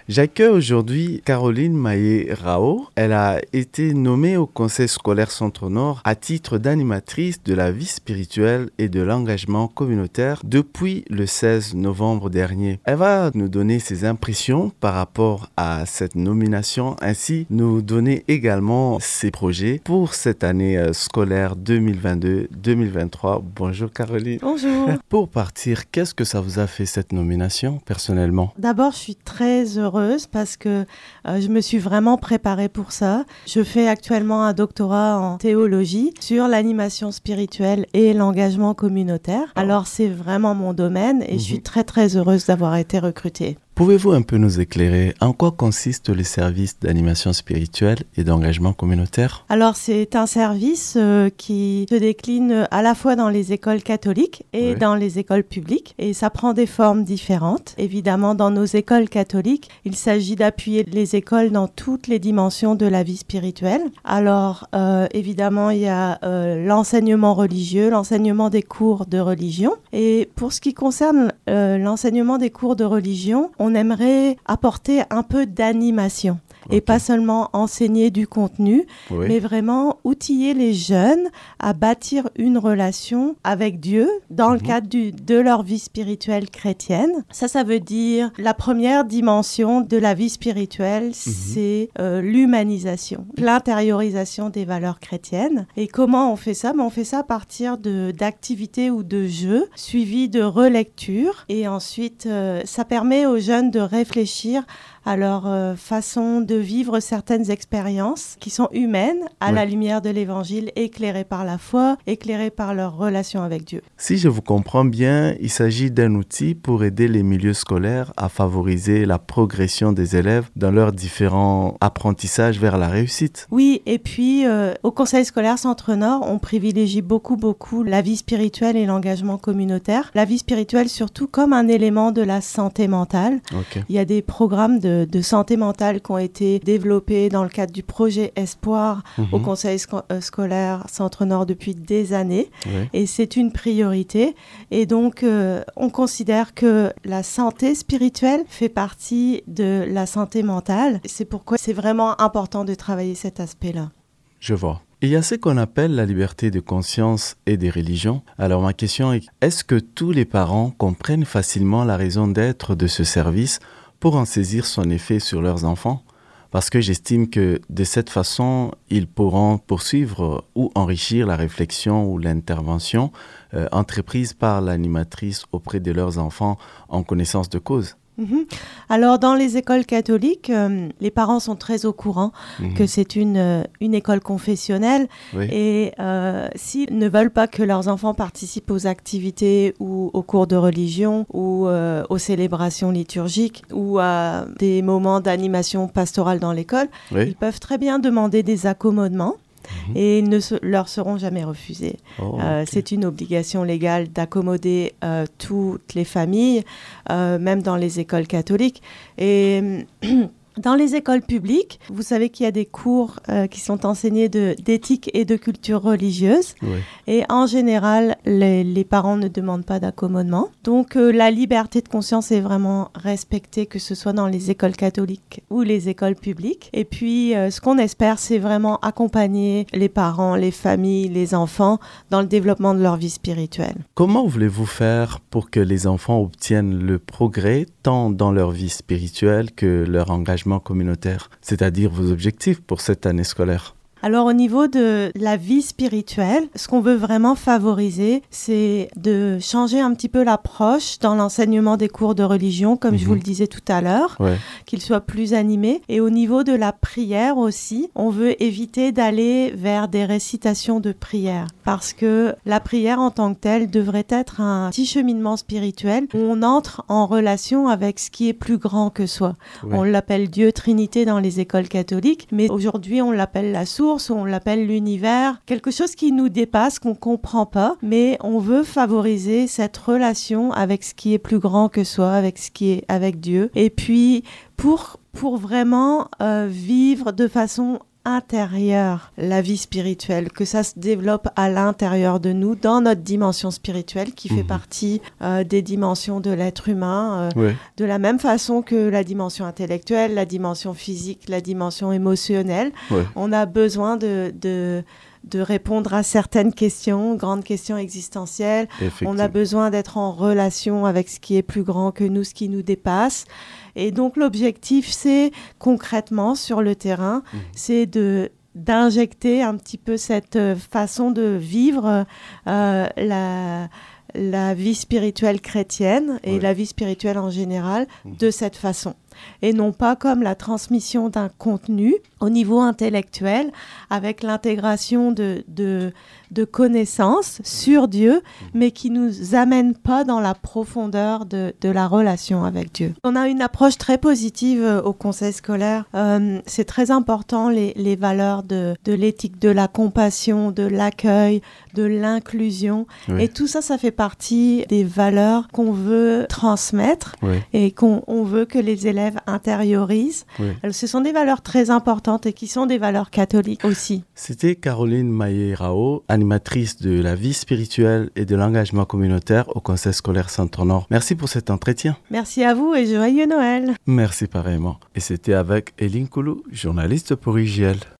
J'accueille aujourd'hui Caroline Maé-Rao. Elle a été nommée au Conseil scolaire Centre-Nord à titre d'animatrice de la vie spirituelle et de l'engagement communautaire depuis le 16 novembre dernier. Elle va nous donner ses impressions par rapport à cette nomination, ainsi nous donner également ses projets pour cette année scolaire 2022-2023. Bonjour Caroline. Bonjour. Pour partir, qu'est-ce que ça vous a fait cette nomination personnellement? D'abord, je suis très heureuse parce que je me suis vraiment préparée pour ça. Je fais actuellement un doctorat en théologie sur l'animation spirituelle et l'engagement communautaire. Alors, c'est vraiment mon domaine et je suis très très heureuse d'avoir été recrutée. Pouvez-vous un peu nous éclairer en quoi consiste le service d'animation spirituelle et d'engagement communautaire? Alors, c'est un service qui se décline à la fois dans les écoles catholiques et dans les écoles publiques. Et ça prend des formes différentes. Évidemment, dans nos écoles catholiques, il s'agit d'appuyer les écoles dans toutes les dimensions de la vie spirituelle. Alors, évidemment, il y a l'enseignement religieux, l'enseignement des cours de religion. Et pour ce qui concerne l'enseignement des cours de religion, on aimerait apporter un peu d'animation. Et pas seulement enseigner du contenu, mais vraiment outiller les jeunes à bâtir une relation avec Dieu dans le cadre de leur vie spirituelle chrétienne. Ça veut dire la première dimension de la vie spirituelle, c'est l'humanisation, l'intériorisation des valeurs chrétiennes. Et comment on fait ça? On fait ça à partir d'activités ou de jeux suivis de relecture. Et ensuite, ça permet aux jeunes de réfléchir à leur façon de vivre certaines expériences qui sont humaines à la lumière de l'Évangile, éclairées par la foi, éclairées par leur relation avec Dieu. Si je vous comprends bien, il s'agit d'un outil pour aider les milieux scolaires à favoriser la progression des élèves dans leurs différents apprentissages vers la réussite. Oui, et puis au Conseil scolaire Centre-Nord, on privilégie beaucoup la vie spirituelle et l'engagement communautaire. La vie spirituelle surtout comme un élément de la santé mentale. Il y a des programmes de santé mentale qui ont été développés dans le cadre du projet Espoir au Conseil scolaire Centre-Nord depuis des années. Et c'est une priorité. Et donc, on considère que la santé spirituelle fait partie de la santé mentale. C'est pourquoi c'est vraiment important de travailler cet aspect-là. Je vois. Il y a ce qu'on appelle la liberté de conscience et des religions. Alors ma question est, est-ce que tous les parents comprennent facilement la raison d'être de ce service pour en saisir son effet sur leurs enfants? Parce que j'estime que de cette façon, ils pourront poursuivre ou enrichir la réflexion ou l'intervention entreprise par l'animatrice auprès de leurs enfants en connaissance de cause. Alors, dans les écoles catholiques, les parents sont très au courant que c'est une école confessionnelle et s'ils ne veulent pas que leurs enfants participent aux activités ou aux cours de religion ou aux célébrations liturgiques ou à des moments d'animation pastorale dans l'école, ils peuvent très bien demander des accommodements. Et ils ne leur seront jamais refusés. C'est une obligation légale d'accommoder toutes les familles, même dans les écoles catholiques. Et dans les écoles publiques, vous savez qu'il y a des cours qui sont enseignés d'éthique et de culture religieuse. Et en général, les parents ne demandent pas d'accommodement. Donc, la liberté de conscience est vraiment respectée, que ce soit dans les écoles catholiques ou les écoles publiques. Et puis, ce qu'on espère, c'est vraiment accompagner les parents, les familles, les enfants dans le développement de leur vie spirituelle. Comment voulez-vous faire pour que les enfants obtiennent le progrès tant dans leur vie spirituelle que leur engagement communautaire, c'est-à-dire vos objectifs pour cette année scolaire? Alors au niveau de la vie spirituelle, ce qu'on veut vraiment favoriser, c'est de changer un petit peu l'approche dans l'enseignement des cours de religion, comme je vous le disais tout à l'heure, qu'il soit plus animé. Et au niveau de la prière aussi, on veut éviter d'aller vers des récitations de prière, parce que la prière en tant que telle devrait être un petit cheminement spirituel où on entre en relation avec ce qui est plus grand que soi. On l'appelle Dieu Trinité dans les écoles catholiques, mais aujourd'hui on l'appelle la source, on l'appelle l'univers, quelque chose qui nous dépasse, qu'on ne comprend pas, mais on veut favoriser cette relation avec ce qui est plus grand que soi, avec ce qui est avec Dieu. Et puis, pour vraiment vivre de façon intérieur la vie spirituelle, que ça se développe à l'intérieur de nous, dans notre dimension spirituelle qui fait partie des dimensions de l'être humain, de la même façon que la dimension intellectuelle, la dimension physique, la dimension émotionnelle. On a besoin de répondre à certaines questions, grandes questions existentielles. On a besoin d'être en relation avec ce qui est plus grand que nous, ce qui nous dépasse. Et donc l'objectif, c'est concrètement sur le terrain, c'est d'injecter un petit peu cette façon de vivre la vie spirituelle chrétienne et la vie spirituelle en général de cette façon. Et non pas comme la transmission d'un contenu au niveau intellectuel avec l'intégration de connaissances sur Dieu, mais qui ne nous amène pas dans la profondeur de la relation avec Dieu. On a une approche très positive au conseil scolaire. C'est très important les valeurs de l'éthique, de la compassion, de l'accueil, de l'inclusion. Et tout ça, ça fait partie des valeurs qu'on veut transmettre et qu'on veut que les élèves intériorisent. Alors, ce sont des valeurs très importantes et qui sont des valeurs catholiques aussi. C'était Caroline Maillet-Rao, animatrice de la vie spirituelle et de l'engagement communautaire au Conseil scolaire Centre-Nord. Merci pour cet entretien. Merci à vous et joyeux Noël. Merci pareillement. Et c'était avec Eline Koulou, journaliste pour IGL.